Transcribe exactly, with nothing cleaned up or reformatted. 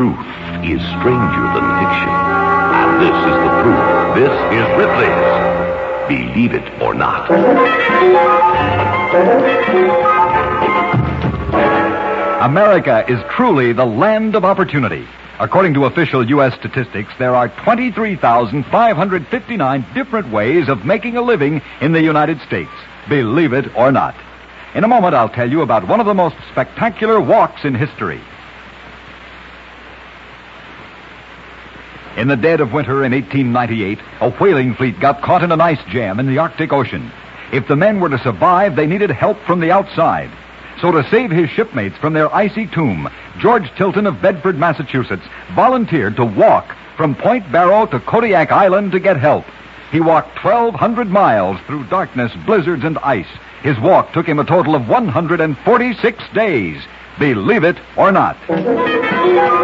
Truth is stranger than fiction. And this is the proof. This is Ripley's Believe It or Not. America is truly the land of opportunity. According to official U S statistics, there are twenty-three thousand five hundred fifty-nine different ways of making a living in the United States. Believe it or not. In a moment, I'll tell you about one of the most spectacular walks in history. In the dead of winter in eighteen ninety-eight, a whaling fleet got caught in an ice jam in the Arctic Ocean. If the men were to survive, they needed help from the outside. So to save his shipmates from their icy tomb, George Tilton of Bedford, Massachusetts, volunteered to walk from Point Barrow to Kodiak Island to get help. He walked twelve hundred miles through darkness, blizzards, and ice. His walk took him a total of one hundred forty-six days. Believe it or not.